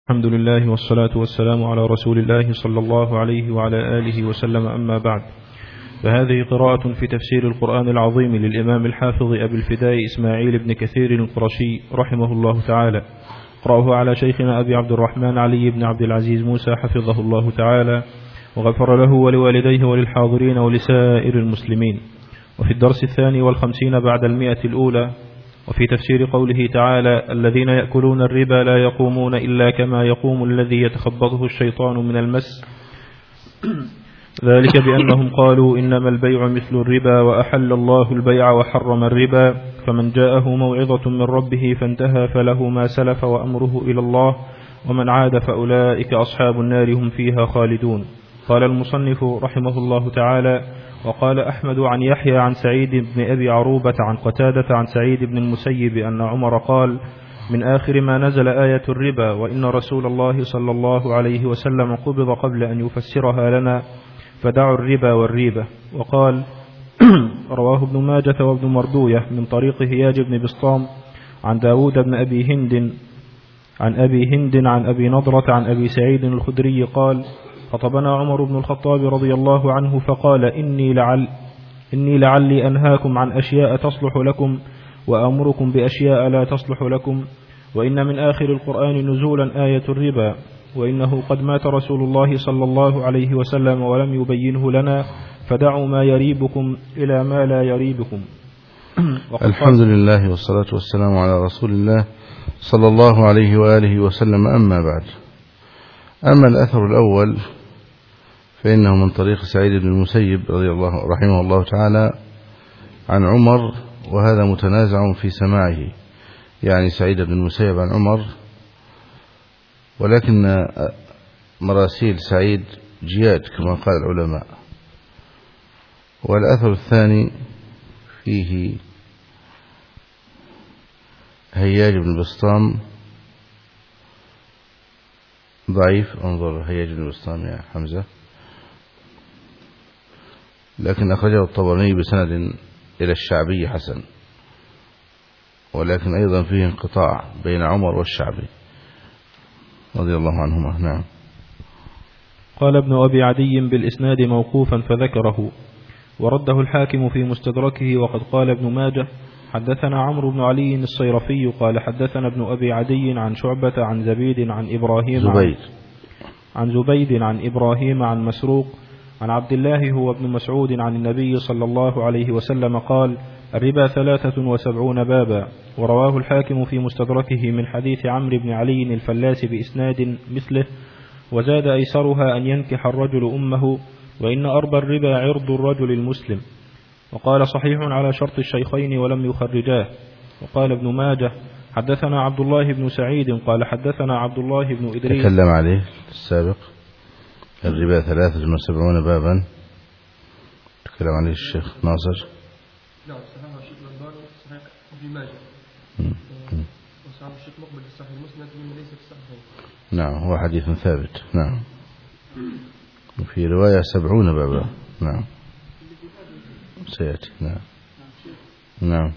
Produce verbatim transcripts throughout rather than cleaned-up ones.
الحمد لله والصلاة والسلام على رسول الله صلى الله عليه وعلى آله وسلم، أما بعد، فهذه قراءة في تفسير القرآن العظيم للإمام الحافظ أبي الفداء إسماعيل بن كثير القرشي رحمه الله تعالى، قرأه على شيخنا أبي عبد الرحمن علي بن عبد العزيز موسى حفظه الله تعالى وغفر له ولوالديه وللحاضرين ولسائر المسلمين. وفي الدرس الثاني والخمسين بعد المئة الأولى، وفي تفسير قوله تعالى: الذين يأكلون الربا لا يقومون إلا كما يقوم الذي يتخبطه الشيطان من المس، ذلك بأنهم قالوا إنما البيع مثل الربا وأحل الله البيع وحرم الربا، فمن جاءه موعظة من ربه فانتهى فله ما سلف وأمره إلى الله ومن عاد فأولئك أصحاب النار هم فيها خالدون. قال المصنف رحمه الله تعالى: وقال أحمد عن يحيى عن سعيد بن أبي عروبة عن قتادة عن سعيد بن المسيب أن عمر قال: من آخر ما نزل آية الربا، وإن رسول الله صلى الله عليه وسلم قبض قبل أن يفسرها لنا، فدعوا الربا والريبة. وقال: رواه ابن ماجة وابن مردوية من طريق هياج بن بسطام عن داود بن أبي هند عن أبي هند عن أبي نضرة عن أبي سعيد الخدري قال: خطبنا عمر بن الخطاب رضي الله عنه فقال: إني, لعل إني لعلي أنهاكم عن أشياء تصلح لكم وأمركم بأشياء لا تصلح لكم، وإن من آخر القرآن نزولا آية الربا، وإنه قد مات رسول الله صلى الله عليه وسلم ولم يبينه لنا، فدعوا ما يريبكم إلى ما لا يريبكم. الحمد لله والصلاة والسلام على رسول الله صلى الله عليه وآله وسلم، أما بعد. أما الأثر الأول فإنه من طريق سعيد بن المسيب رضي الله رحمه الله تعالى عن عمر، وهذا متنازع في سماعه، يعني سعيد بن المسيب عن عمر، ولكن مراسيل سعيد جياد كما قال العلماء. والأثر الثاني فيه هياج بن بسطام ضعيف، انظر هياج بن بسطام يا حمزة، لكن أخرجه الطبراني بسند إلى الشعبي حسن، ولكن أيضا فيه انقطاع بين عمر والشعبي رضي الله عنهما. نعم. قال ابن أبي عدي بالإسناد موقوفا فذكره، ورده الحاكم في مستدركه. وقد قال ابن ماجه: حدثنا عمرو بن علي الصيرفي قال حدثنا ابن أبي عدي عن شعبة عن زبيد عن إبراهيم زبيد عن زبيد عن إبراهيم عن مسروق عن عبد الله هو ابن مسعود عن النبي صلى الله عليه وسلم قال: الربا ثلاثة وسبعون بابا. ورواه الحاكم في مستدركه من حديث عمرو بن علي الفلاس بإسناد مثله، وزاد أيسرها أن ينكح الرجل أمه، وإن أربى الربا عرض الرجل المسلم. وقال: صحيح على شرط الشيخين ولم يخرجاه. وقال ابن ماجه: حدثنا عبد الله بن سعيد قال حدثنا عبد الله بن إدريس. تكلم عليه في السابق، الربا ثلاثة وسبعون بابا، تكلم عليه الشيخ ناصر. نعم، صحيح الشيخ الألباني، صحيح ابن ماجه، وصحيح الشيخ مقبل في صحيح المسند مما ليس في الصحيحين. نعم، هو حديث ثابت. نعم. وفي رواية سبعون بابا. نعم، سيأتي. نعم نعم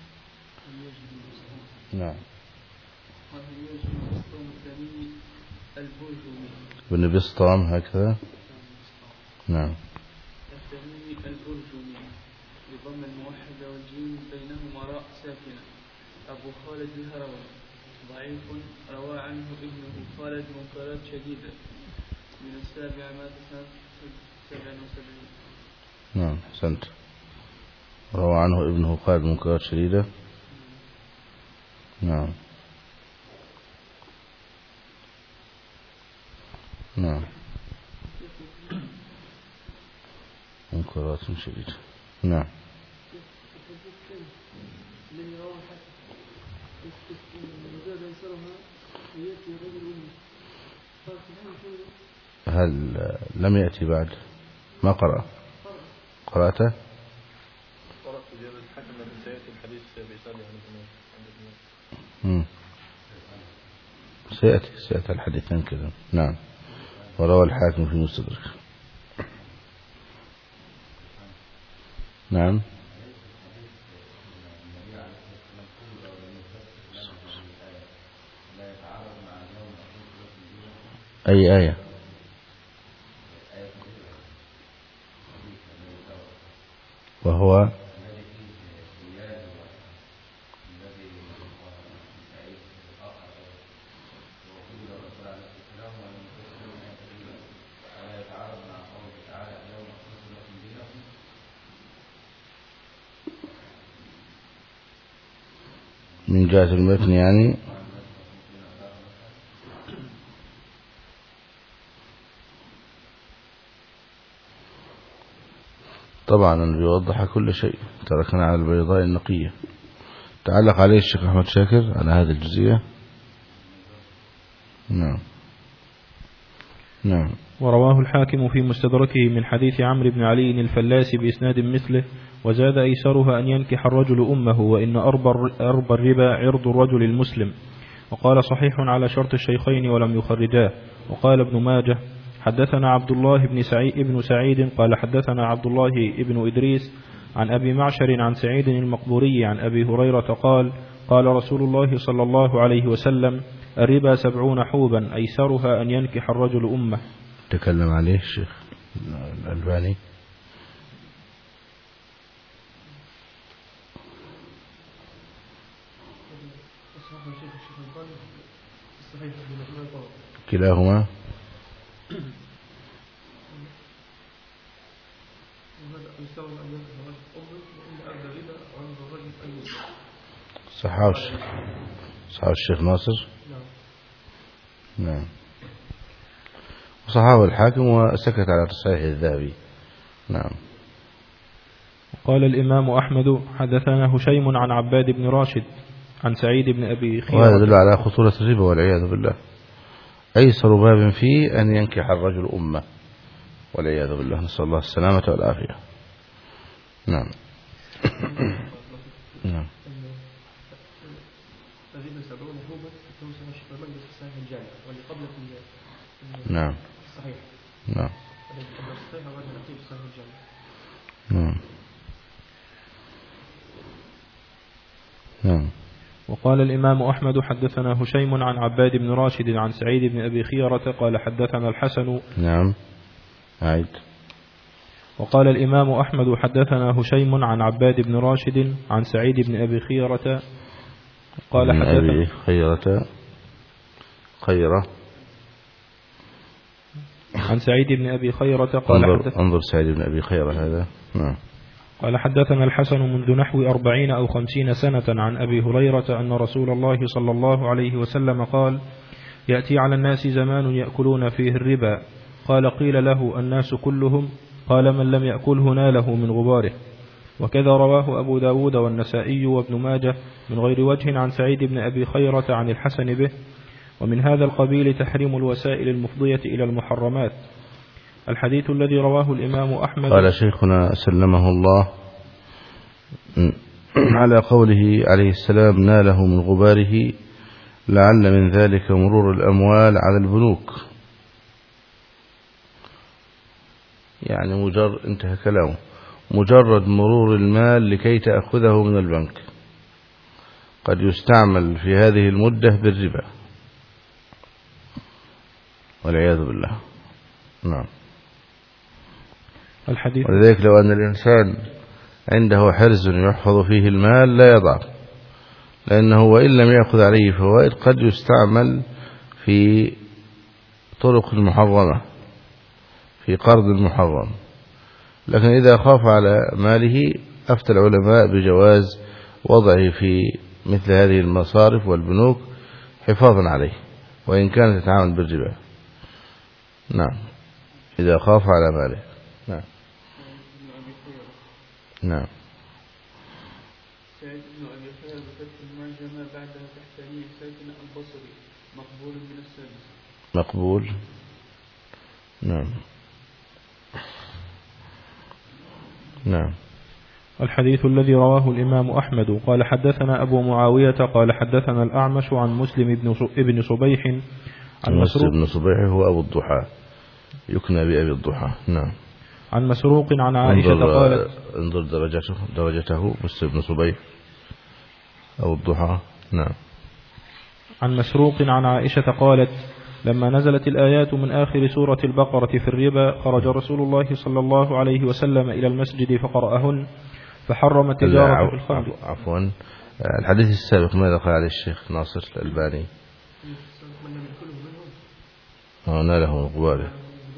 نعم. بن بسطام هكذا. نعم. الثاني البرجمي بضم الموحدة والجيم بينهما راء ساكنة، أبو خالد الهروي ضعيف، روى عنه ابنه خالد منكرات شديدة، من السابع مات سنة سبع وسبعين. نعم، أحسنت. روى عنه ابنه خالد منكرات شديدة. نعم نعم، منكرات شديدة. نعم. هل لم يأتي بعد؟ ما قرأ؟ قرأته؟ سيأتي سيأتي الحديثين كذا. نعم. وروى الحاكم في مستدرك. نعم. أي آية؟ وهو من جهة المتن يعني. طبعا بيوضح كل شيء، تركنا على البيضاء النقية. تعلق عليه الشيخ أحمد شاكر على هذه الجزئية. نعم نعم. ورواه الحاكم في مستدركه من حديث عمرو بن علي الفلاس بإسناد مثله، وزاد أيسرها أن ينكح الرجل أمه، وإن أربى الربا عرض الرجل المسلم. وقال صحيح على شرط الشيخين ولم يخرجاه. وقال ابن ماجه حدثنا عبد الله بن سعيد, بن سعيد قال حدثنا عبد الله بن إدريس عن أبي معشر عن سعيد المقبوري عن أبي هريرة قال قال رسول الله صلى الله عليه وسلم الربا سبعون حوبا أيسرها أن ينكح الرجل أمه. تكلم عليه الشيخ الألباني. كلاهما صحاح صحاح الشيخ ناصر. نعم. وصححه الحاكم وسكت على تصحيح الذهبي. نعم. قال الإمام أحمد حدثنا هشيم عن عباد بن راشد عن سعيد بن أبي خيرة. وهذا يدل على خطورة الربا والعياذ بالله. أيسر باب فيه أن ينكح الرجل أمه والعياذ بالله، نسأل الله السلامة والعافية. نعم. نعم. نعم. نعم. نعم. نعم. وقال الإمام أحمد حدثنا هشيم عن عباد بن راشد عن سعيد بن أبي خيرة قال حدثنا الحسن. نعم. عيد. وقال الإمام أحمد حدثنا هشيم عن عباد بن راشد عن سعيد بن أبي خيرة قال حدثنا أبي خيرة خيرة عن سعيد بن أبي خيرة قال انظر, حدثنا انظر سعيد بن أبي خيرة هذا. نعم. قال حدثنا الحسن منذ نحو أربعين أو خمسين سنة عن أبي هريرة أن رسول الله صلى الله عليه وسلم قال يأتي على الناس زمان يأكلون فيه الربا. قال قيل له الناس كلهم؟ قال من لم يأكله ناله من غباره. وكذا رواه أبو داود والنسائي وابن ماجه من غير وجه عن سعيد بن أبي خيرة عن الحسن به. ومن هذا القبيل تحريم الوسائل المفضية إلى المحرمات. الحديث الذي رواه الإمام أحمد. قال شيخنا سلمه الله على قوله عليه السلام ناله من غباره لعل من ذلك مرور الأموال على البنوك، يعني مجرد انتهى كلامه مجرد مرور المال لكي تأخذه من البنك قد يستعمل في هذه المدة بالربا والعياذ بالله. نعم. الحديث ولذلك لو أن الإنسان عنده حرز يحفظ فيه المال لا يضع، لأنه وإن لم يأخذ عليه فوائد قد يستعمل في طرق المحرمة في قرض المحرم. لكن إذا خاف على ماله أفتى العلماء بجواز وضعه في مثل هذه المصارف والبنوك حفاظا عليه وإن كانت تتعامل بالربا. نعم. إذا خاف على ماله. نعم. نعم. سعيد بن أبي خير بفتح المعجمة بعدها تحتاني ساكن البصري مقبول من السادس. مقبول. نعم. نعم. الحديث الذي رواه الإمام أحمد قال حدثنا أبو معاوية قال حدثنا الأعمش عن مسلم بن صبيح عن مسلم بن صبيح هو أبو الضحى يكنى بأبي الضحى. نعم. عن مسروق عن عائشة انظر قالت انظر درجته درجته مسلم بن صبيح أبو الضحى. نعم. عن مسروق عن عائشة قالت لما نزلت الآيات من آخر سورة البقرة في الربا خرج رسول الله صلى الله عليه وسلم إلى المسجد فقرأهن فحرم التجارة في الخمر. عفوا، الحديث السابق ماذا قال عليه الشيخ ناصر الألباني؟ هنا له غباره.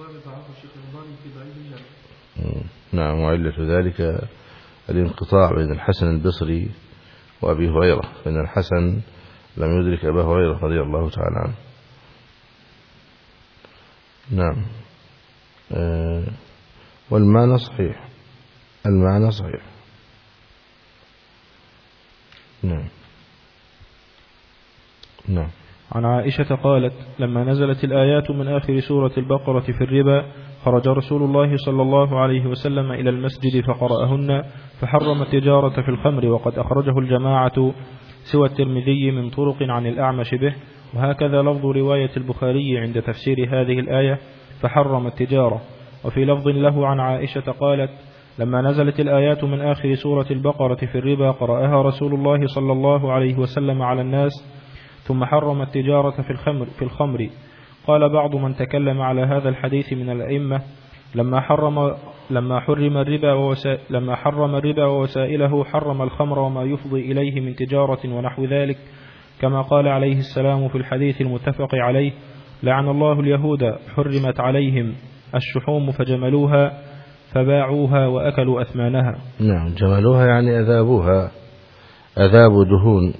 نعم، وعلة ذلك الانقطاع بين الحسن البصري وأبي هريرة، فإن الحسن لم يدرك أبا هريرة رضي الله تعالى عنه. نعم. آه والمعنى صحيح، المعنى صحيح. نعم. نعم. عن عائشة قالت لما نزلت الآيات من آخر سورة البقرة في الربا خرج رسول الله صلى الله عليه وسلم إلى المسجد فقرأهن فحرم التجارة في الخمر، وقد أخرجه الجماعة سوى الترمذي من طرق عن الأعمش به، وهكذا لفظ رواية البخاري عند تفسير هذه الآية فحرم التجارة. وفي لفظ له عن عائشة قالت لما نزلت الآيات من آخر سورة البقرة في الربا قرأها رسول الله صلى الله عليه وسلم على الناس ثم حرم التجارة في الخمر, في الخمر. قال بعض من تكلم على هذا الحديث من الأئمة لما حرم لما حرم الربا ووسا لما حرم الربا ووسائله حرم الخمر وما يفضي إليه من تجارة ونحو ذلك، كما قال عليه السلام في الحديث المتفق عليه لعن الله اليهود حرمت عليهم الشحوم فجملوها فباعوها وأكلوا أثمانها. نعم، جملوها يعني أذابوها، أذاب دهون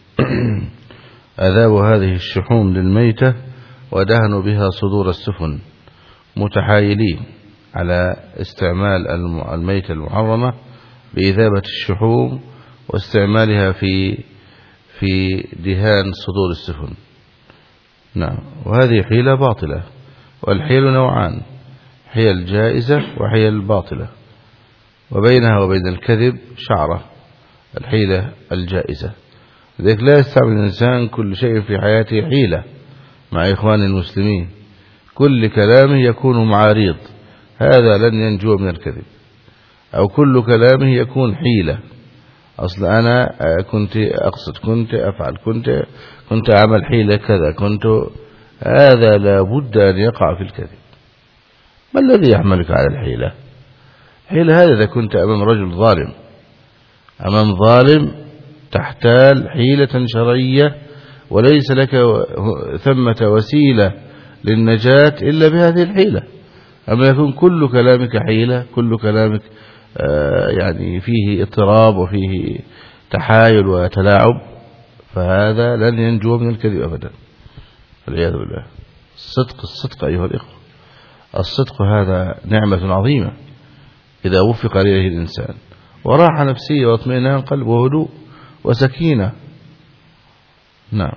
أذاب هذه الشحوم للميتة ودهنوا بها صدور السفن، متحايلين على استعمال الميتة المحرمة بإذابة الشحوم واستعمالها في في دهان صدور السفن. نعم، وهذه حيلة باطلة، والحيل نوعان، حيل جائزة وحيل باطلة، وبينها وبين الكذب شعرة، الحيلة الجائزة. لذلك لا يستعمل الإنسان كل شيء في حياته حيلة مع إخوان المسلمين، كل كلامه يكون معارض، هذا لن ينجو من الكذب. أو كل كلامه يكون حيلة، أصل أنا كنت أقصد، كنت أفعل، كنت كنت أعمل حيلة كذا، كنت، هذا لا بد أن يقع في الكذب. ما الذي يحملك على الحيلة؟ حيلة هذا إذا كنت أمام رجل ظالم، أمام ظالم تحتال حيلة شرعية وليس لك ثمة وسيلة للنجاة إلا بهذه الحيلة. أما يكون كل كلامك حيلة، كل كلامك يعني فيه اضطراب وفيه تحايل وتلاعب، فهذا لن ينجو من الكذب أبدا، والعياذ بالله. الصدق الصدق أيها الإخوة، الصدق هذا نعمة عظيمة إذا وفق إليه الإنسان، وراحة نفسية واطمئنان قلب وهدوء وسكينة. نعم.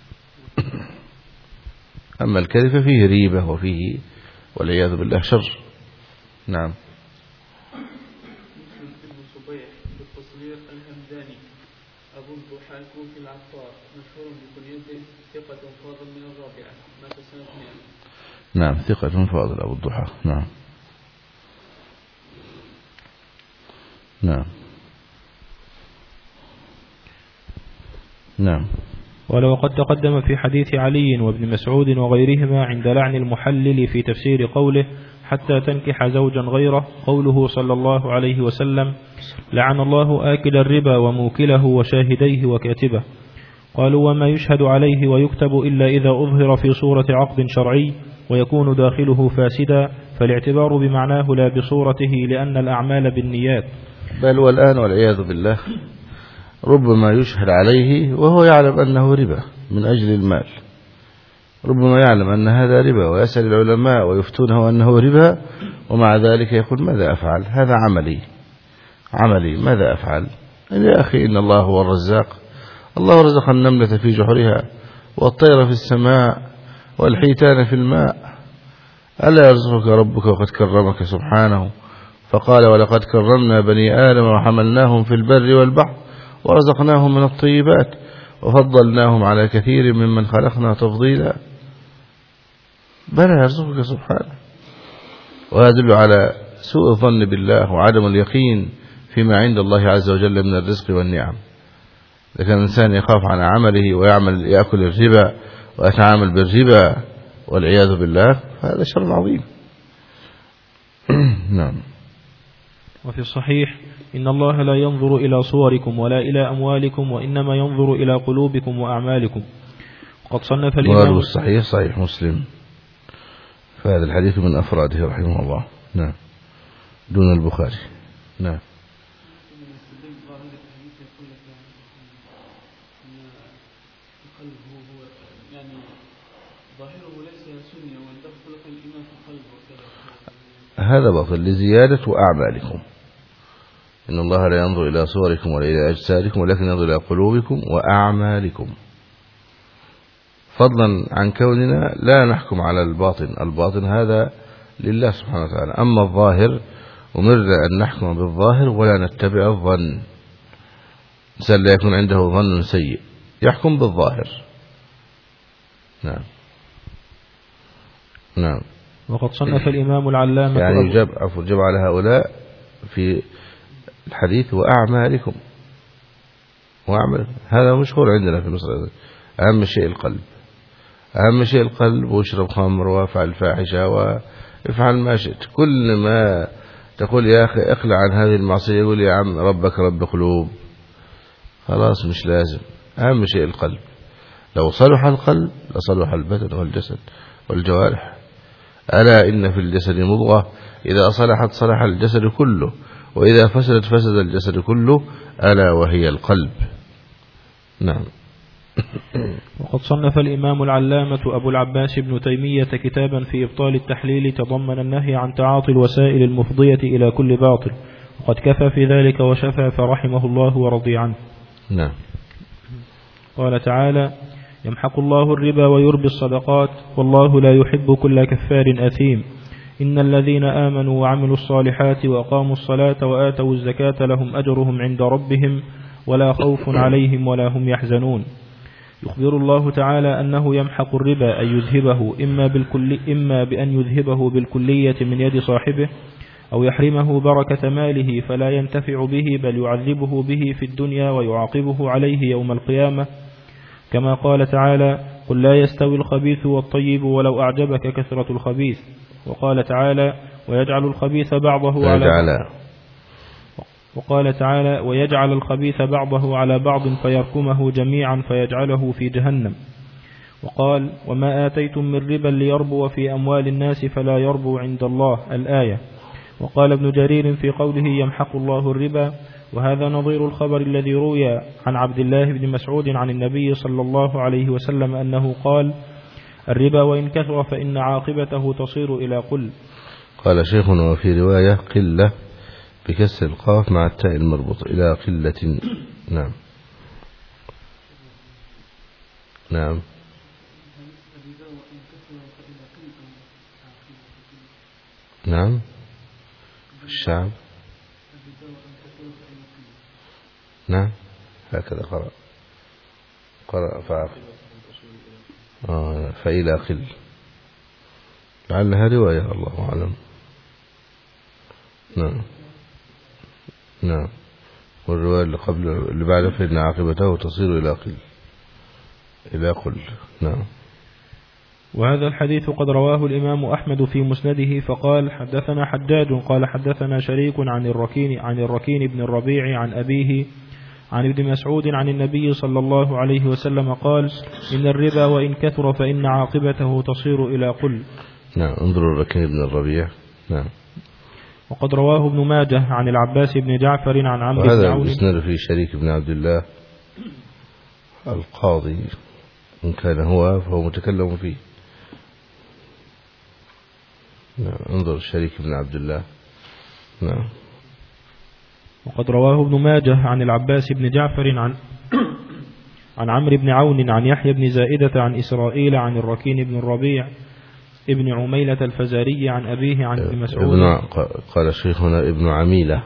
أما الكذب فيه ريبة وفيه والعياذ بالله شر. نعم. بالتصغير الهمداني أبو الضحى الكوفي العطار مشهور بكنيته ثقة فاضل من الرابعة مات سنة مئة. نعم، ثقة فاضل أبو الضحى. نعم. نعم. نعم. ولو قد تقدم في حديث علي وابن مسعود وغيرهما عند لعن المحلل في تفسير قوله حتى تنكح زوجا غيره قوله صلى الله عليه وسلم لعن الله آكل الربا وموكله وشاهديه وكاتبه. قالوا وما يشهد عليه ويكتب إلا إذا أظهر في صورة عقد شرعي ويكون داخله فاسدا، فالاعتبار بمعناه لا بصورته لأن الأعمال بالنيات. بل والآن والعياذ بالله ربما يشهد عليه وهو يعلم أنه ربا من أجل المال، ربما يعلم أن هذا ربا ويسأل العلماء ويفتونه أنه ربا، ومع ذلك يقول ماذا أفعل؟ هذا عملي عملي ماذا أفعل؟ يا أخي إن الله هو الرزاق، الله رزق النملة في جحرها والطير في السماء والحيتان في الماء، ألا يرزقك ربك وقد كرمك سبحانه؟ فقال ولقد كرمنا بني آدم وحملناهم في البر والبحر ورزقناهم من الطيبات وفضلناهم على كثير ممن خلقنا تفضيلا. بلى يرزقك سبحانه. ويدل على سوء الظن بالله وعدم اليقين فيما عند الله عز وجل من الرزق والنعم. إذا كان الإنسان يخاف عن عمله ويعمل يأكل الربا ويتعامل بالربا والعياذ بالله هذا شر عظيم. نعم. وفي الصحيح إن الله لا ينظر إلى صوركم ولا إلى أموالكم وإنما ينظر إلى قلوبكم وأعمالكم. وقد صنف الإمام الصحيح صحيح مسلم، فهذا الحديث من أفراده رحمه الله. نعم، دون البخاري. نعم. هذا باطل لزيادة أعمالكم. إن الله لا ينظر إلى صوركم ولا إلى أجسادكم ولكن ينظر إلى قلوبكم وأعمالكم، فضلا عن كوننا لا نحكم على الباطن. الباطن هذا لله سبحانه وتعالى، أما الظاهر أمرنا أن نحكم بالظاهر ولا نتبع الظن. إنسان لا يكون عنده ظن سيء، يحكم بالظاهر. نعم. نعم. وقد صنف الإمام العلامة يعني جاب عفوا جاب على هؤلاء في الحديث وأعمالكم وأعمال، هذا مشهور عندنا في مصر. أهم شيء القلب، أهم شيء القلب، واشرب خمر وافعل فاحشة وافعل ما شئت. كل ما تقول يا أخي اقلع عن هذه المعصية يقول يا عم ربك رب قلوب، خلاص مش لازم. أهم شيء القلب، لو صلح القلب لصلح البدن والجسد والجوارح. ألا إن في الجسد مضغة إذا صلحت صلح الجسد كله وإذا فسدت فسد الجسد كله، ألا وهي القلب. نعم. وقد صنف الإمام العلامة أبو العباس ابن تيمية كتابا في إبطال التحليل تضمن النهي عن تعاطي الوسائل المفضية إلى كل باطل، وقد كفى في ذلك وشفى فرحمه الله ورضي عنه. نعم. قال تعالى: يمحق الله الربا ويربي الصدقات والله لا يحب كل كفار أثيم. إن الذين آمنوا وعملوا الصالحات وأقاموا الصلاة وآتوا الزكاة لهم أجرهم عند ربهم ولا خوف عليهم ولا هم يحزنون. يخبر الله تعالى أنه يمحق الربا أي يذهبه، إما, بالكل إما بأن يذهبه بالكلية من يد صاحبه، أو يحرمه بركة ماله فلا ينتفع به بل يعذبه به في الدنيا ويعاقبه عليه يوم القيامة، كما قال تعالى: قل لا يستوي الخبيث والطيب ولو أعجبك كثرة الخبيث. وقال تعالى: ويجعل الخبيث بعضه على بعض. وقال تعالى: ويجعل الخبيث بعضه على بعض فيركمه جميعا فيجعله في جهنم. وقال: وما آتيتم من ربا ليربو في أموال الناس فلا يربو عند الله، الآية. وقال ابن جرير في قوله يمحق الله الربا: وهذا نظير الخبر الذي روي عن عبد الله بن مسعود عن النبي صلى الله عليه وسلم أنه قال: الربا وإن كثر فإن عاقبته تصير إلى قل. قال شيخنا وفي رواية قلة بكسر القاف مع التاء المربوط إلى قلة. نعم. نعم. نعم. الشعب. نعم هكذا قرأ قرأ فعقل آه فإلى قل، لعلها رواية الله أعلم. نعم. نعم. والرواية اللي قبل اللي بعد فإن عاقبته تصير إلى قل إلى قل. نعم. وهذا الحديث قد رواه الإمام أحمد في مسنده فقال: حدثنا حجاج قال حدثنا شريك عن الركين عن الركين بن الربيع عن أبيه عن ابن مسعود عن النبي صلى الله عليه وسلم قال: إن الربا وإن كثر فإن عاقبته تصير إلى قل. نعم. انظروا الركين بن الربيع. نعم. وقد رواه ابن ماجه عن العباس بن جعفر عن عمرو بن عون. وهذا الإسناد في شريك بن عبد الله القاضي، إن كان هو فهو متكلم فيه. نعم. انظر شريك بن عبد الله. نعم. وقد رواه ابن ماجه عن العباس بن جعفر عن عن عمرو بن عون عن يحيى بن زائدة عن إسرائيل عن الركين بن الربيع ابن عميلة الفزاري عن أبيه عن ابن مسعود. قال شيخنا ابن عميلة،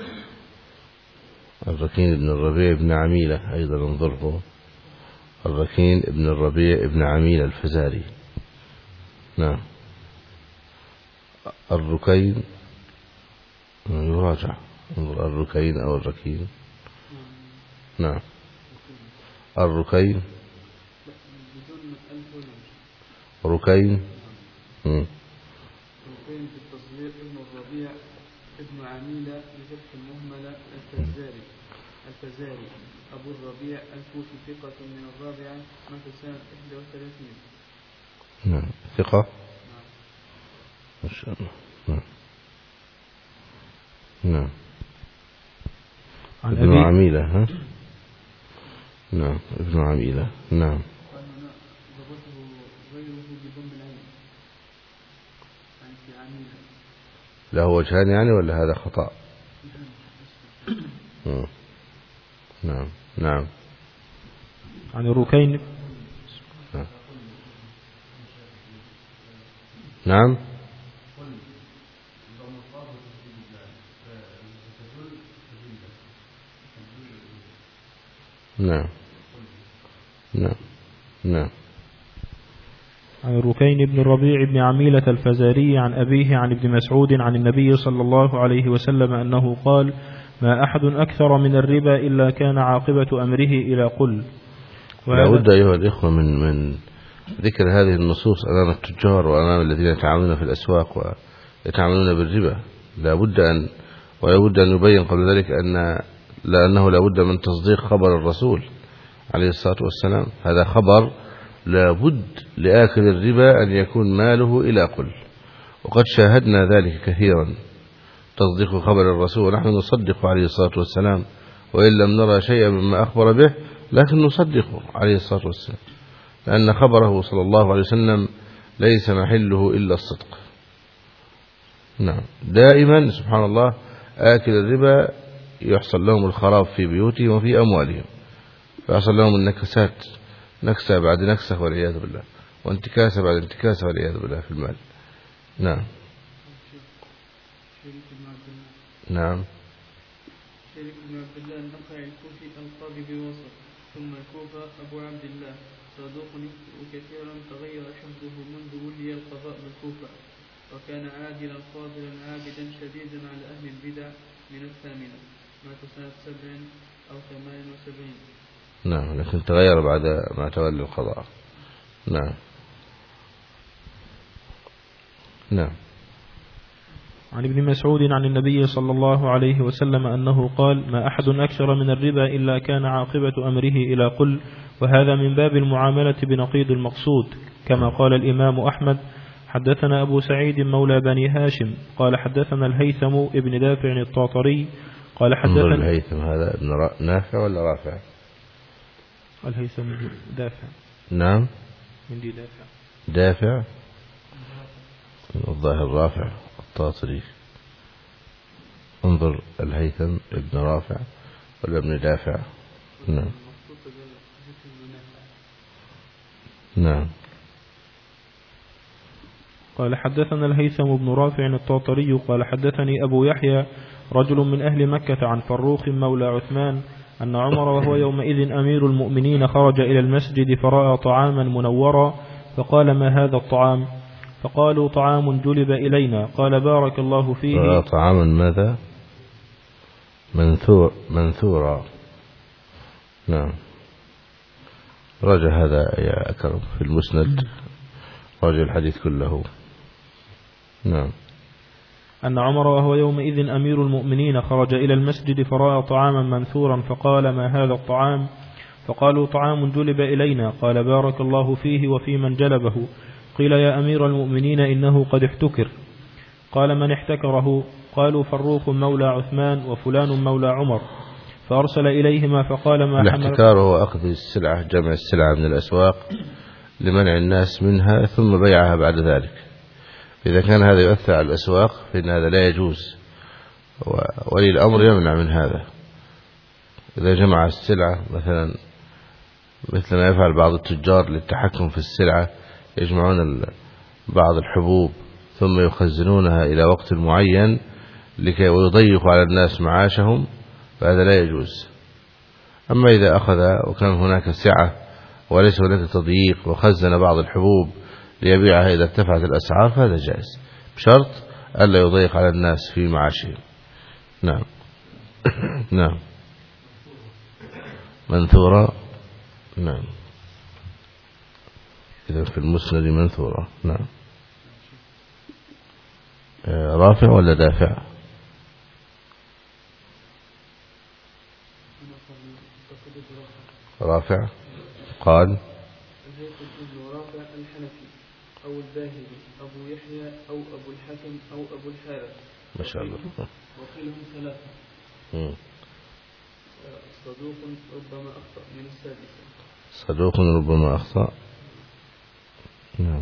الركين ابن الربيع ابن عميلة أيضا انظره، الركين ابن الربيع ابن عميلة الفزاري. نعم. الركين يراجع، انظر الركين أو الركين. نعم. الركين ركين. مم. ركين في التصديق ابن الربيع ابن عميلة بفتح المهملة الفزاري الفزاري أبو الربيع الكوفي ثقة من الرابعة مات سنة إحدى وثلاثين. نعم ثقة. نعم ما شاء الله. نعم نعم ابن عميلة. ها نعم ابن عميلة. نعم ضبطه غيره بضم العين يعني في عميلة. له وجهان يعني ولا هذا خطأ؟ نعم نعم عن الركين. نعم نعم نعم نعم عن الركين بن الربيع بن عميلة الفزاري عن أبيه عن ابن مسعود عن النبي صلى الله عليه وسلم أنه قال: ما أحد أكثر من الربا إلا كان عاقبة أمره إلى قل. لا بد أيها الإخوة من من ذكر هذه النصوص أمام التجار وأمام الذين يتعاملون في الأسواق ويتعاملون بالربا. لا بد أن ولا بد أن يبين قبل ذلك أن لأنه لا بد من تصديق خبر الرسول عليه الصلاة والسلام. هذا خبر لا بد لآكل الربا أن يكون ماله إلى قل، وقد شاهدنا ذلك كثيرا، تصديق خبر الرسول. نحن نصدق عليه الصلاة والسلام وإن لم نرى شيئا مما أخبر به، لكن نصدقه عليه الصلاة والسلام، لأن خبره صلى الله عليه وسلم ليس محله إلا الصدق. نعم دائما سبحان الله آكل الربا يحصل لهم الخراب في بيوتهم وفي أموالهم، ويحصل لهم النكسات، نكسة بعد نكسة والعياذ بالله، وانتكاسة بعد انتكاسة والعياذ بالله في المال. نعم نعم شريك بن عبد الله النخعي الكوفي القاضي بوسط، ثم الكوفة أبو عبد الله صدوق كثيرا تغير حفظه منذ ولي القضاء بالكوفة، وكان عادلا فاضلا عابدا شديدا على أهل البدع من الثامنة، مات سنة سبع أو ثمان وسبعين. نعم لكن تغير بعد ما تولى القضاء. نعم نعم عن ابن مسعود عن النبي صلى الله عليه وسلم أنه قال: ما أحد أكثر من الربا إلا كان عاقبة أمره إلى قل. وهذا من باب المعاملة بنقيض المقصود، كما قال الإمام أحمد: حدثنا أبو سعيد مولى بني هاشم قال حدثنا الهيثم ابن دافع الطاطري قال حدثنا الهيثم هذا ابن نافع ولا رافع؟ الهيثم دافع. نعم من دي دافع دافع الظاهر رافع الطاطري. انظر الهيثم ابن رافع ولا ابن دافع؟ نعم نعم قال حدثنا الهيثم بن رافع الطاطري قال حدثني أبو يحيى رجل من أهل مكة عن فروخ مولى عثمان أن عمر وهو يومئذ أمير المؤمنين خرج إلى المسجد فرأى طعاما منورا فقال: ما هذا الطعام؟ فقالوا: طعام جلب إلينا. قال: بارك الله فيه. رأى طعاما ماذا؟ منثور منثورا. نعم رجع هذا يا أكرم في المسند، رجع الحديث كله. نعم أن عمر وهو يومئذ أمير المؤمنين خرج إلى المسجد فرأى طعاما منثورا فقال: ما هذا الطعام؟ فقالوا: طعام جلب إلينا. قال: بارك الله فيه وفي من جلبه. قيل: يا أمير المؤمنين إنه قد احتكر. قال: من احتكره؟ قالوا: فروخ مولى عثمان وفلان مولى عمر. فأرسل إليهما فقال: ما حمل. الاحتكار هو أخذ السلعة، جمع السلعة من الأسواق لمنع الناس منها ثم بيعها بعد ذلك. إذا كان هذا يؤثر على الأسواق فإن هذا لا يجوز، ولي الأمر يمنع من هذا. إذا جمع السلعة مثلا مثل ما يفعل بعض التجار للتحكم في السلعة، يجمعون بعض الحبوب ثم يخزنونها إلى وقت معين لكي ويضيقوا على الناس معاشهم، فهذا لا يجوز. أما إذا أخذ وكان هناك سعة وليس هناك تضييق وخزن بعض الحبوب ليبيعها إذا ارتفعت الأسعار فهذا جائز، بشرط ألا يضيق على الناس في معاشهم. نعم نعم منثورة. نعم إذا في المسند منثورة. نعم. رافع ولا دافع؟ رافع. قال رافع الحنفي أو الباهلي أبو يحيى أو أبو الحكم أو أبو الحارث. ما شاء الله. وقيلهم ثلاثة. مم. صدوق ربما أخطأ من السادسة. صدوق ربما أخطأ. نعم.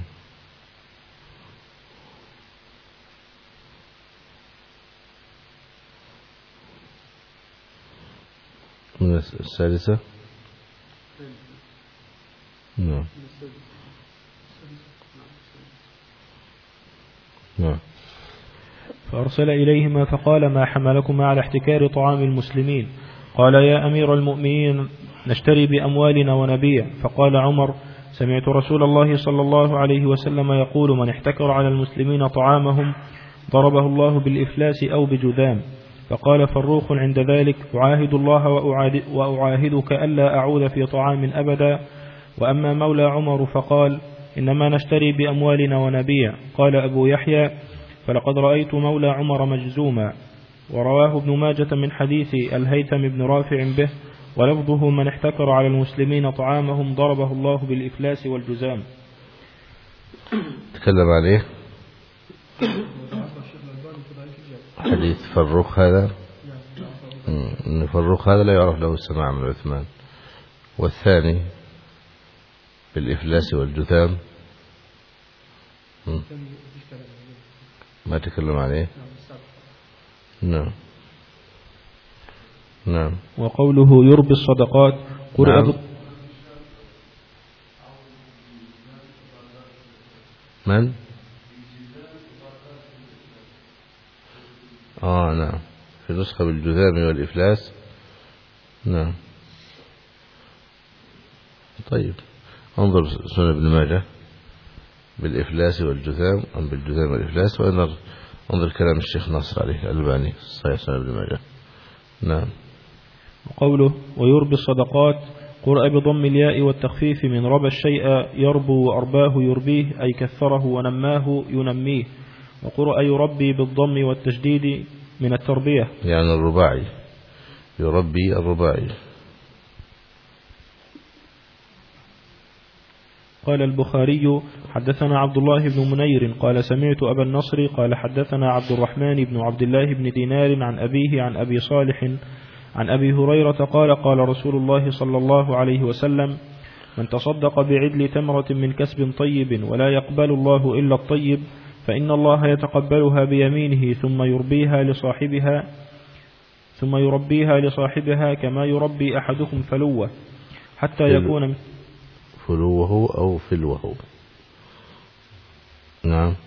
من السادسة. نعم. نعم. فأرسل إليهما فقال: ما حملكما على احتكار طعام المسلمين؟ قال: يا أمير المؤمنين نشتري بأموالنا ونبيع. فقال عمر: سمعت رسول الله صلى الله عليه وسلم يقول: من احتكر على المسلمين طعامهم ضربه الله بالإفلاس أو بجذام. فقال فروخ عند ذلك: أعاهد الله وأعاهدك ألا أعود في طعام أبدا. وأما مولى عمر فقال: إنما نشتري بأموالنا ونبيع. قال أبو يحيى: فلقد رأيت مولى عمر مجزوما. ورواه ابن ماجة من حديث الهيثم بن رافع به، ولفظه: من احتكر على المسلمين طعامهم ضربه الله بالإفلاس والجزام. تكلم عليه حديث فروخ هذا، إن فروخ هذا لا يعرف له السماع من عثمان. والثاني بالإفلاس والجثام ما تكلم عليه. نعم. نعم. وقوله يربي الصدقات قرأ نعم. من؟ آه نعم، في نسخة بالجذام والإفلاس. نعم. طيب انظر سنن ابن ماجه بالإفلاس والجذام أم بالجذام والإفلاس، وانظر انظر كلام الشيخ ناصر عليه الألباني صحيح سنن ابن ماجه. نعم. وقوله ويربي الصدقات قرأ بضم الياء والتخفيف من ربى الشيء يربو وأرباه يربيه أي كثره ونماه ينميه. وقرأ يربي بالضم والتشديد من التربية يعني الرباعي، يربي الرباعي. قال البخاري حدثنا عبد الله بن منير قال سمعت أبا النصر قال حدثنا عبد الرحمن بن عبد الله بن دينار عن أبيه عن أبي صالح عن أبي هريرة قال قال رسول الله صلى الله عليه وسلم: من تصدق بعدل تمرة من كسب طيب ولا يقبل الله إلا الطيب فإن الله يتقبلها بيمينه ثم يربيها لصاحبها ثم يربيها لصاحبها كما يربي أحدكم فلوه حتى يكون فلوه أو فلوه. نعم.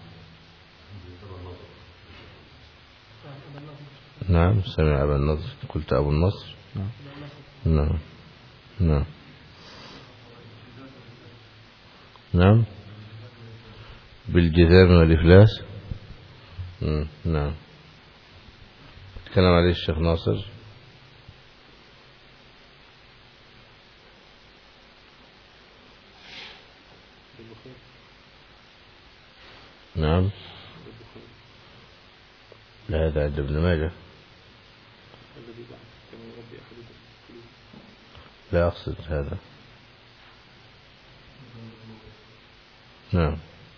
نعم سمع أبا النصر. قلت أبو النصر. نعم. نعم. نعم بالجذام والإفلاس. نعم. تكلم عليه الشيخ ناصر. نعم. لا هذا عند ابن ماجه. لا أقصد هذا. نعم.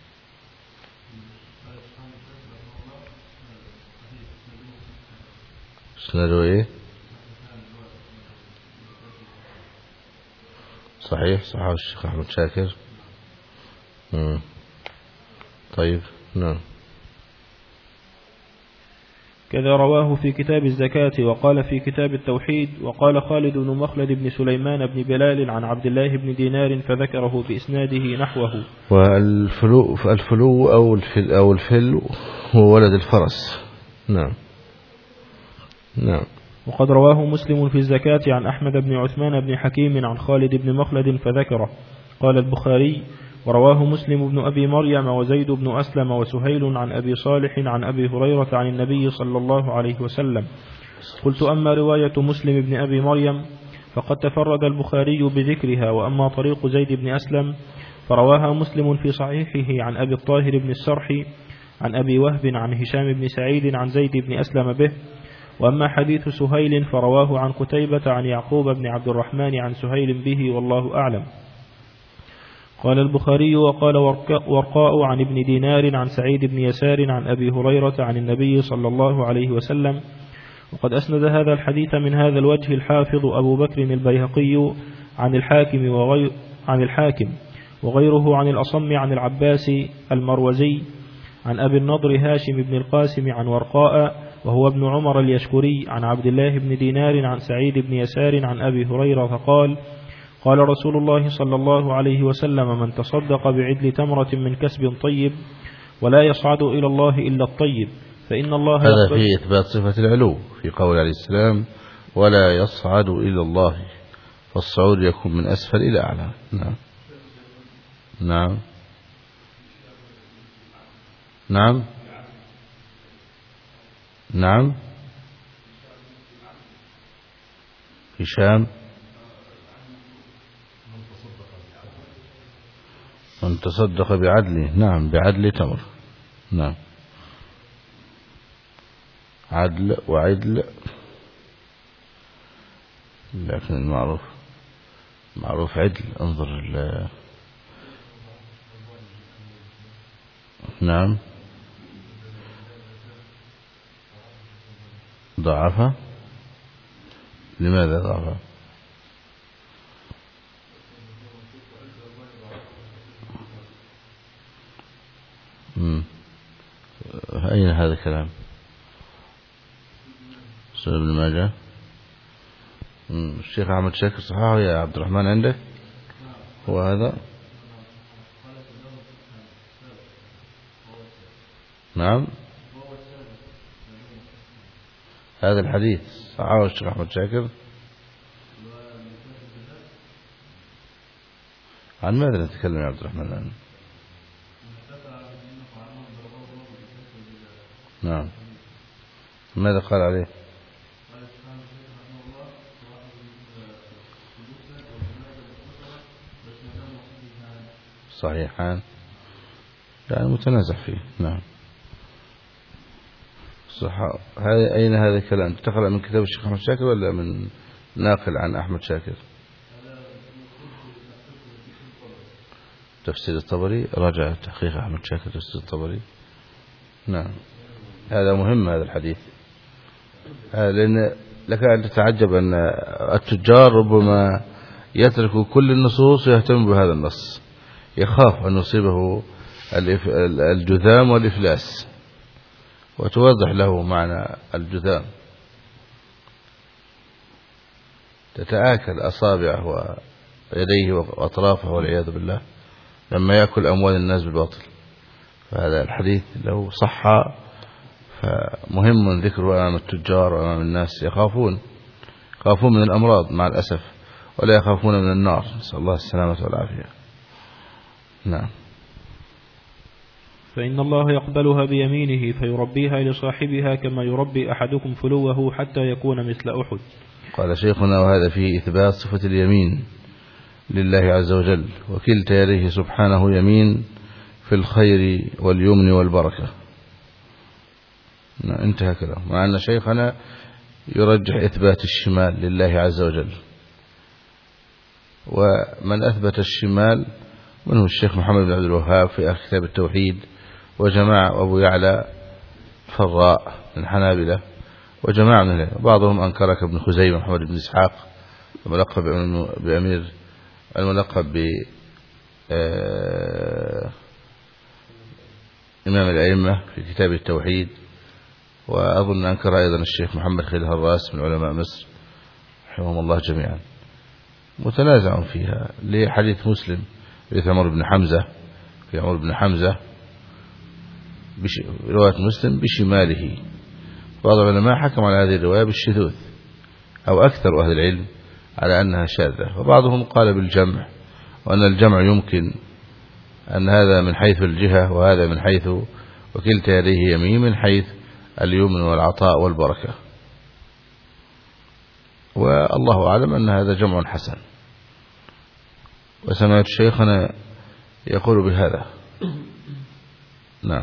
اسناده ايه؟ صحيح صحيح الشيخ أحمد شاكر. مم. طيب. نعم. كذا رواه في كتاب الزكاة وقال في كتاب التوحيد. وقال خالد بن مخلد بن سليمان بن بلال عن عبد الله بن دينار فذكره بإسناده نحوه. والفلو الفلو أو الفل أو الفل هو ولد الفرس. نعم. نعم. وقد رواه مسلم في الزكاة عن أحمد بن عثمان بن حكيم عن خالد بن مخلد فذكره. قال البخاري ورواه مسلم بن أبي مريم وزيد بن أسلم وسهيل عن أبي صالح عن أبي هريرة عن النبي صلى الله عليه وسلم. قلت أما رواية مسلم بن أبي مريم فقد تفرد البخاري بذكرها، وأما طريق زيد بن أسلم فرواها مسلم في صحيحه عن أبي الطاهر بن السرح عن أبي وهب عن هشام بن سعيد عن زيد بن أسلم به. وأما حديث سهيل فرواه عن قتيبة عن يعقوب بن عبد الرحمن عن سهيل به والله أعلم. قال البخاري وقال ورقاء عن ابن دينار عن سعيد بن يسار عن أبي هريرة عن النبي صلى الله عليه وسلم. وقد أسند هذا الحديث من هذا الوجه الحافظ أبو بكر البيهقي عن الحاكم وغير عن الحاكم وغيره عن الأصم عن العباس المروزي عن أبي النضر هاشم بن القاسم عن ورقاء وهو ابن عمر اليشكري عن عبد الله بن دينار عن سعيد بن يسار عن أبي هريرة فقال قال رسول الله صلى الله عليه وسلم من تصدق بعدل تمرة من كسب طيب ولا يصعد إلى الله إلا الطيب فإن الله هذا في إثبات صفة العلو في قول عليه السلام ولا يصعد إلى الله، فالصعود يكون من أسفل إلى أعلى. نعم نعم نعم نعم هشام من تصدق بعدله، نعم بعدل تمر، نعم عدل وعدل، لكن المعروف معروف عدل. انظر ال نعم ضعفها. لماذا ضعفها؟ أين هذا الكلام؟ سنن ابن ماجه. الشيخ أحمد شاكر صححه يا عبد الرحمن عندك؟ هو هذا؟ نعم هذا الحديث صححه الشيخ أحمد شاكر. عن ماذا نتكلم يا عبد الرحمن الآن؟ نعم ماذا قال عليه؟ صحيحان يعني متنازع فيه. نعم صح. هذا أين هذا الكلام؟ تقرأ من كتاب الشيخ أحمد شاكر ولا من ناقل عن أحمد شاكر؟ تفسير الطبري. راجع تحقيق أحمد شاكر تفسير الطبري. نعم هذا مهم هذا الحديث، لأن لك أن تتعجب أن التجار ربما يترك كل النصوص ويهتم بهذا النص، يخاف أن يصيبه الجذام والإفلاس، وتوضح له معنى الجذام. تتآكل أصابعه ويديه وأطرافه والعياذ بالله لما يأكل أموال الناس بالباطل. فهذا الحديث لو صح فمهم ذكره أمام التجار وأمام الناس، يخافون يخافون من الأمراض مع الأسف، ولا يخافون من النار، نسأل الله السلامة والعافية. نعم. فإن الله يقبلها بيمينه فيربيها لصاحبها كما يربي أحدكم فلوه حتى يكون مثل أحد. قال شيخنا وهذا فيه إثبات صفة اليمين لله عز وجل، وكلتا يديه سبحانه يمين في الخير واليمن والبركة. انتهى كلام. مع أن شيخنا يرجح إثبات الشمال لله عز وجل، ومن أثبت الشمال منه الشيخ محمد بن عبد الوهاب في كتاب التوحيد، وجماعة أبو يعلى فراء من الحنابلة، وجماعة من الله. بعضهم أنكر كابن خزيمة محمد بن إسحاق الملقب بأمير الملقب ب إمام الأئمة في كتاب التوحيد، وأظن أنكر أيضا الشيخ محمد خليل هراس من علماء مصر رحمهم الله جميعا. متنازع فيها لحديث مسلم في عمر بن حمزة في عمر بن حمزة رواية مسلم بشماله. بعض العلماء حكم على هذه الرواية بالشذوذ، أو أكثر أهل العلم على أنها شاذة، وبعضهم قال بالجمع، وأن الجمع يمكن أن هذا من حيث الجهة وهذا من حيث وكلتا يديه يمين من حيث اليمن والعطاء والبركة. والله أعلم أن هذا جمع حسن. وسمعت شيخنا يقول بهذا. نعم.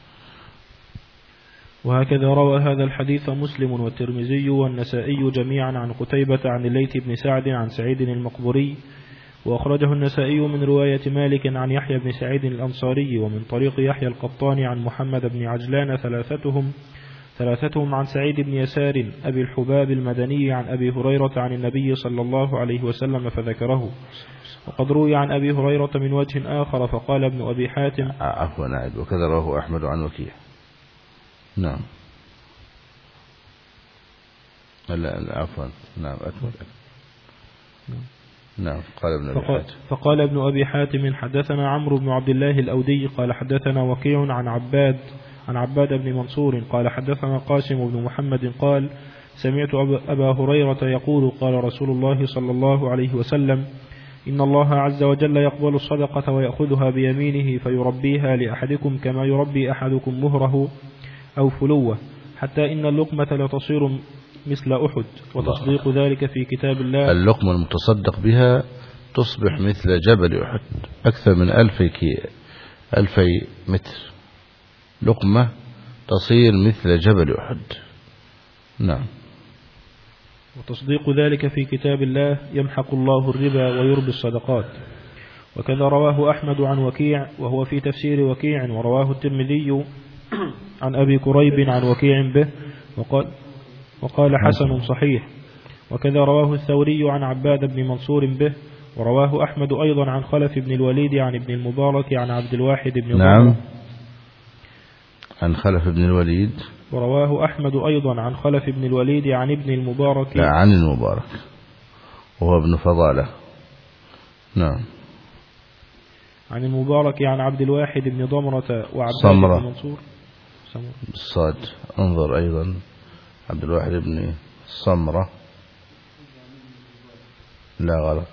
وهكذا روى هذا الحديث مسلم والترمذي والنسائي جميعا عن قتيبة عن الليث بن سعد عن سعيد المقبوري، وأخرجه النسائي من رواية مالك عن يحيى بن سعيد الأنصاري ومن طريق يحيى القطان عن محمد بن عجلان ثلاثتهم ثلاثتهم عن سعيد بن يسار أبي الحباب المدني عن أبي هريرة عن النبي صلى الله عليه وسلم فذكره. وقد روي عن أبي هريرة من وجه آخر فقال ابن أبي حاتم عفوا نعد وكذا رواه أحمد عن وكيع. نعم. لا لا عفوا نعم أكمل. نعم. قال ابن أبي حاتم فقال ابن أبي حاتم حدثنا عمرو بن عبد الله الأودي قال حدثنا وكيع عن عباد عن عباد بن منصور قال حدثنا قاسم بن محمد قال سمعت أبا هريرة يقول قال رسول الله صلى الله عليه وسلم إن الله عز وجل يقبل الصدقة ويأخذها بيمينه فيربيها لأحدكم كما يربي أحدكم مهره أو فلوه حتى إن اللقمة لتصير مثل أحد وتصديق ذلك في كتاب الله. اللقمة المتصدق بها تصبح مثل جبل أحد أكثر من ألفي كي ألفي متر. لقمة تصير مثل جبل أحد. نعم. وتصديق ذلك في كتاب الله يمحق الله الربا ويربي الصدقات. وكذا رواه أحمد عن وكيع وهو في تفسير وكيع، ورواه الترمذي عن أبي كريب عن وكيع به وقال, وقال حسن صحيح. وكذا رواه الثوري عن عباد بن منصور به، ورواه أحمد أيضا عن خلف بن الوليد عن ابن المبارك عن عبد الواحد بن نعم عن خلف بن الوليد. ورواه أحمد أيضا عن خلف بن الوليد عن ابن المبارك لا عن المبارك وهو ابن فضالة. نعم. عن المبارك عن عبد الواحد بن ضمرة وعبد صمرة بن منصور بالصاد. انظر أيضا عبد الواحد بن صمرة. لا غلط.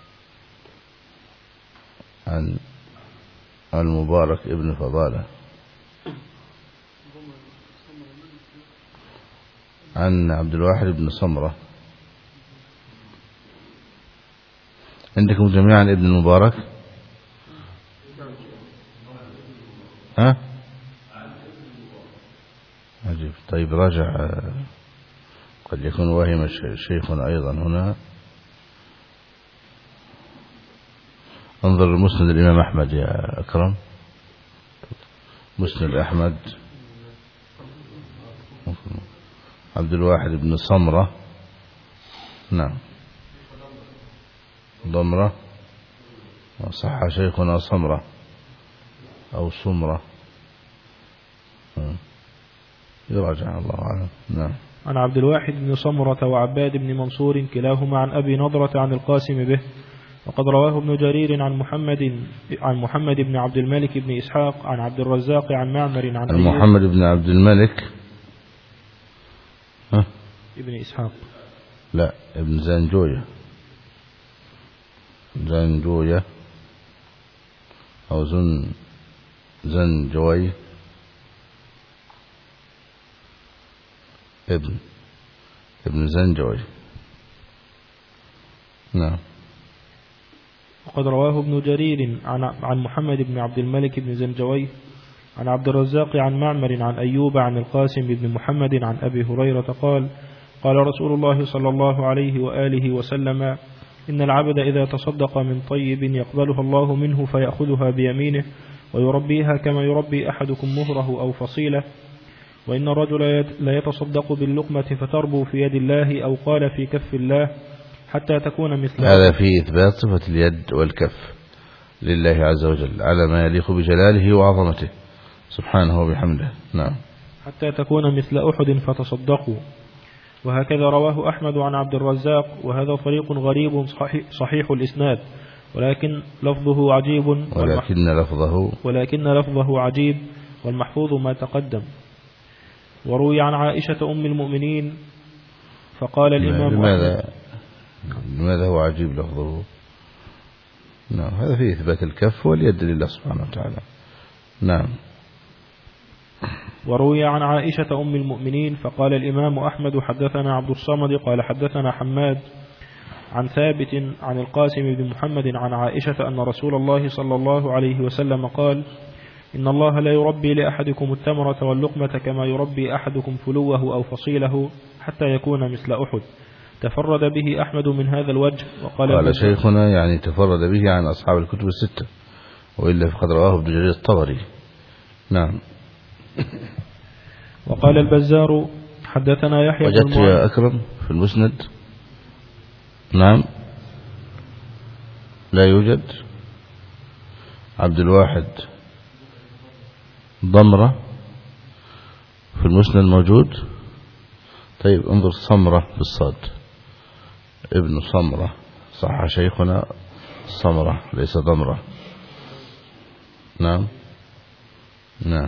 عن المبارك ابن فضالة عن عبد الواحد بن صمرة. عندكم جميعا ابن المبارك؟ ها؟ عجيب. طيب راجع، قد يكون وهم شيخنا أيضا هنا. انظر مسند الإمام أحمد يا أكرم، مسند أحمد عبد الواحد بن صمرة. نعم ضمرة، وصح شيخنا صمرة أو صمرة، يراجع الله أعلم. نعم. عن عبد الواحد بن صمرة وعباد بن منصور كلاهما عن أبي نضرة عن القاسم به. وقد رواه ابن جرير عن محمد عن محمد بن عبد الملك بن إسحاق عن عبد الرزاق عن معمر عن محمد بن عبد الملك ها؟ ابن إسحاق لا ابن زنجوية زنجوية أو زن زنجوي ابن ابن زنجوي. نعم. وقد رواه ابن جرير عن عن محمد بن عبد الملك بن زنجوي عن عبد الرزاق عن معمر عن أيوب عن القاسم بن محمد عن أبي هريرة قال قال رسول الله صلى الله عليه وآله وسلم إن العبد إذا تصدق من طيب يقبلها الله منه فيأخذها بيمينه ويربيها كما يربي أحدكم مهره أو فصيلة، وإن الرجل لا يتصدق باللقمة فتربو في يد الله أو قال في كف الله حتى تكون مثل. هذا في إثبات صفة اليد والكف لله عز وجل على ما يليق بجلاله وعظمته سبحانه وبحمده. نعم. حتى تكون مثل أحد فتصدقوا. وهكذا رواه أحمد عن عبد الرزاق، وهذا طريق غريب صحيح, صحيح الإسناد، ولكن لفظه عجيب ولكن لفظه ولكن لفظه عجيب والمحفوظ ما تقدم. وروي عن عائشة أم المؤمنين فقال الإمام لماذا لماذا هو عجيب لفظه؟ نعم هذا فيه إثبات الكف واليد لله سبحانه وتعالى. نعم. وروي عن عائشة أم المؤمنين فقال الإمام أحمد حدثنا عبد الصمد قال حدثنا حماد عن ثابت عن القاسم بن محمد عن عائشة أن رسول الله صلى الله عليه وسلم قال: إن الله لا يربي لأحدكم التمرة واللقمة كما يربي أحدكم فلوه أو فصيله حتى يكون مثل أحد. تفرد به أحمد من هذا الوجه. وقال قال شيخنا يعني تفرد به عن أصحاب الكتب الستة، وإلا فقد رواه ابن جرير الطبري. نعم. وقال البزار حدثنا يحيى بن وجدت يا أكرم في المسند؟ نعم لا يوجد. عبد الواحد ضمرة في المسند موجود. طيب انظر صمرة بالصاد، ابن صمرة، صح شيخنا صمرة ليس ضمرة. نعم نعم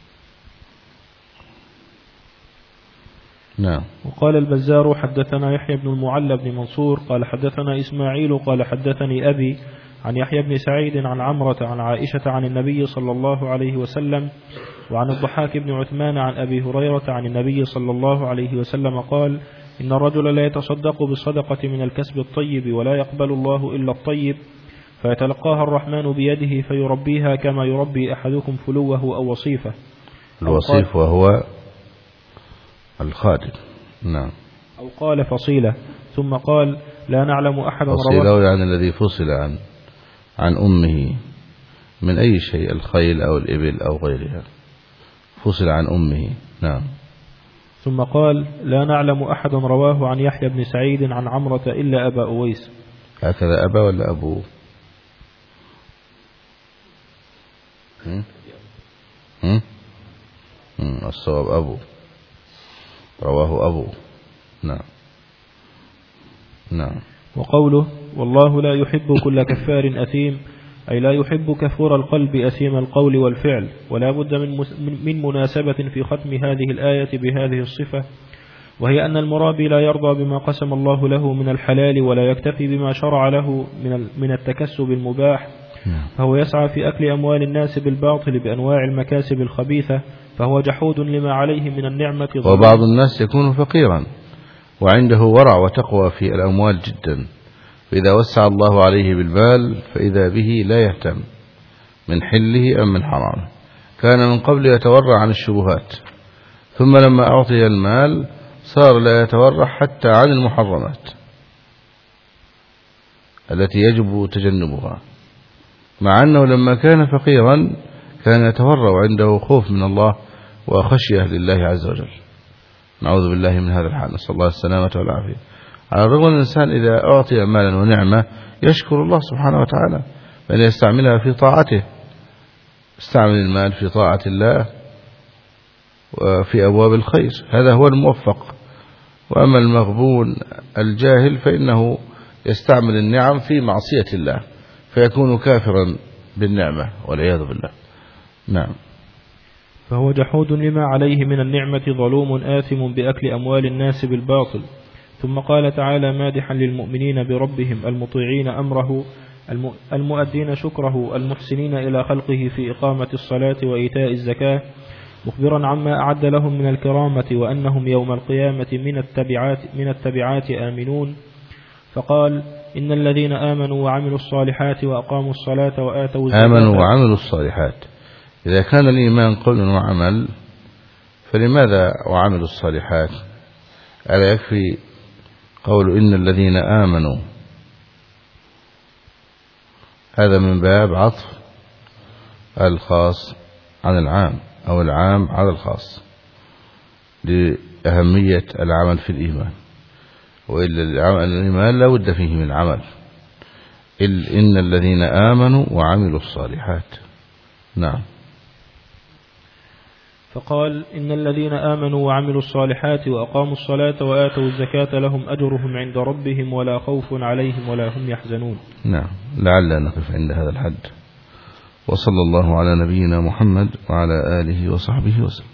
نعم. وقال البزار حدثنا يحيى بن المعلى بن منصور قال حدثنا إسماعيل قال حدثني أبي عن يحيى بن سعيد عن عمرة عن عائشة عن النبي صلى الله عليه وسلم، وعن الضحاك بن عثمان عن أبي هريرة عن النبي صلى الله عليه وسلم قال: إن الرجل لا يتصدق بالصدقة من الكسب الطيب ولا يقبل الله إلا الطيب، فيتلقاها الرحمن بيده فيربيها كما يربي أحدكم فلوه أو وصيفه. الوصيف وهو الخادم. نعم. أو قال فصيلة. ثم قال: لا نعلم أحدا فصيلة يعني الذي فصل عن عن أمه من أي شيء، الخيل أو الإبل أو غيرها، فصل عن أمه. نعم. ثم قال: لا نعلم أحدا رواه عن يحيى بن سعيد عن عمرة إلا أبا أويس. هكذا أبا ولا أبو؟ هم؟ هم؟ هم الصواب أبو، رواه أبو. نعم نعم. وقوله: والله لا يحب كل كفار أثيم، أي لا يحب كفور القلب أثيم القول والفعل. ولا بد من, من مناسبة في ختم هذه الآية بهذه الصفة، وهي أن المرابي لا يرضى بما قسم الله له من الحلال ولا يكتفي بما شرع له من من التكسب المباح، فهو يسعى في أكل أموال الناس بالباطل بأنواع المكاسب الخبيثة، فهو جحود لما عليه من النعمة. وبعض الناس يكون فقيرا وعنده ورع وتقوى في الأموال جدا، فإذا وسع الله عليه بالبال فإذا به لا يهتم من حله أم من حرامه. كان من قبل يتورع عن الشبهات، ثم لما أعطي المال صار لا يتورع حتى عن المحرمات التي يجب تجنبها، مع أنه لما كان فقيرا كان يتورع عنده خوف من الله وخشية لله عز وجل. نعوذ بالله من هذا الحال، نسأل الله السلامة والعافية. على الرغم أن الإنسان إذا أعطي مالا ونعمة يشكر الله سبحانه وتعالى بأن يستعملها في طاعته، استعمل المال في طاعة الله وفي أبواب الخير، هذا هو الموفق. وأما المغبون الجاهل فإنه يستعمل النعم في معصية الله فيكون كافرا بالنعمة والعياذ بالله. نعم. فهو جحود لما عليه من النعمة ظلوم آثم بأكل أموال الناس بالباطل. ثم قال تعالى مادحا للمؤمنين بربهم المطيعين أمره المؤدين شكره المحسنين إلى خلقه في إقامة الصلاة وإيتاء الزكاة، مخبرا عما أعد لهم من الكرامة وأنهم يوم القيامة من التبعات, من التبعات آمنون. فقال: إن الذين آمنوا وعملوا الصالحات وأقاموا الصلاة وآتوا الزكاة. آمنوا وعملوا الصالحات، إذا كان الإيمان قول وعمل فلماذا وعملوا الصالحات؟ ألا يكفي قول إن الذين آمنوا؟ هذا من باب عطف الخاص عن العام أو العام على الخاص لأهمية العمل في الإيمان، وإلا الإيمان لا بد فيه من عمل. إن الذين آمنوا وعملوا الصالحات. نعم. فقال: إن الذين آمنوا وعملوا الصالحات وأقاموا الصلاة وآتوا الزكاة لهم أجرهم عند ربهم ولا خوف عليهم ولا هم يحزنون. نعم. لعل نقف عند هذا الحد، وصلى الله على نبينا محمد وعلى آله وصحبه وسلم.